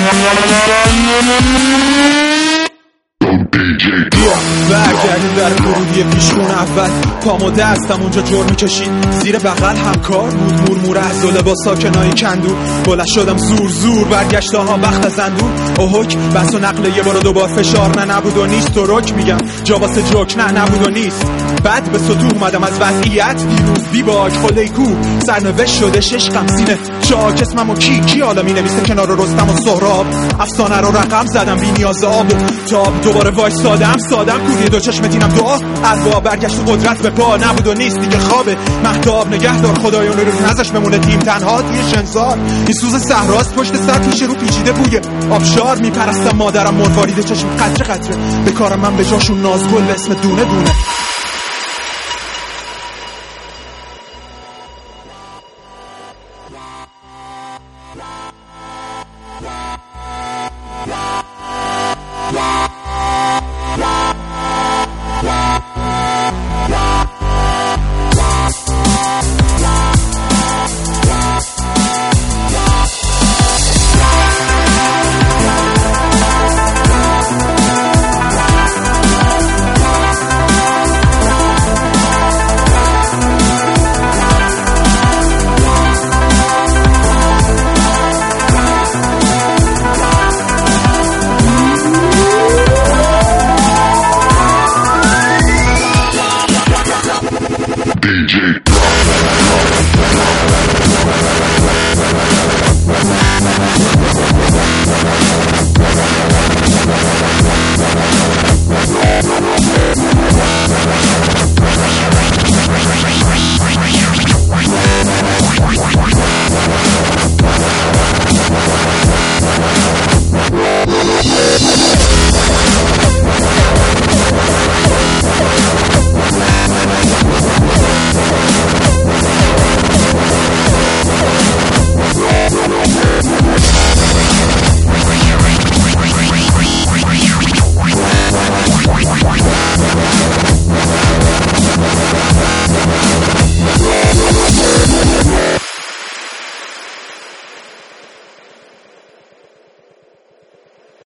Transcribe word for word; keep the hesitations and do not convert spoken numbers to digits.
برگردیم در ورودی پیشون اول پامو دستم اونجا جور میکشید زیر بغل همکار بود مورمور از و لباسا کنایی کندو بلند شدم زور زور برگشت ها وقت زندون اوهک بس و نقل یه بار دوبار فشار نه نبود و نیست تو رک میگم جا واسه جوک نه نبود و نیست بعد به سطوح اومدم از وضعیت دیروز بی باک خله کو سرنوشت شده شش خمسینه چاک اسمم و کی کی حالا می نویسه کنار رستم و سهراب افسانه رو رقم زدم بی نیاز آب و تاب دوباره وایس سادم سادم کوری دو چشم تینم دعا اروا برگشت و قدرت به پا نبود و نیست دیگه خوابه مهتاب نگهدار خدایان رو نزش بمونه تیم تنها توی شنزار این سوز صحراست پشت سر پیش رو پیچیده بوی آبشار میپرستم مادرم مروارید چشم قطره قطره به کارم من به جاشون نازگل به اسم دونه دونه D J